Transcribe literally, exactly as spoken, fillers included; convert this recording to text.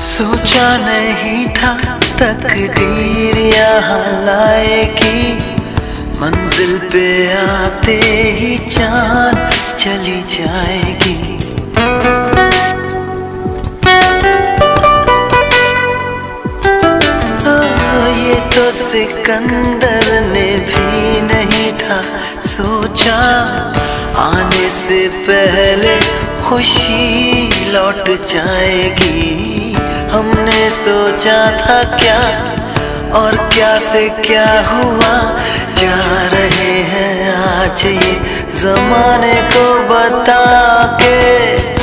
सोचा नहीं था तकदीर यहाँ लाएगी, मंजिल पे आते ही जान चली जाएगी। ओ, ये तो सिकंदर ने भी नहीं था सोचा, आने से पहले खुशी लौट जाएगी। हमने सोचा था क्या और क्या से क्या हुआ, जा रहे हैं आज ये जमाने को बता के।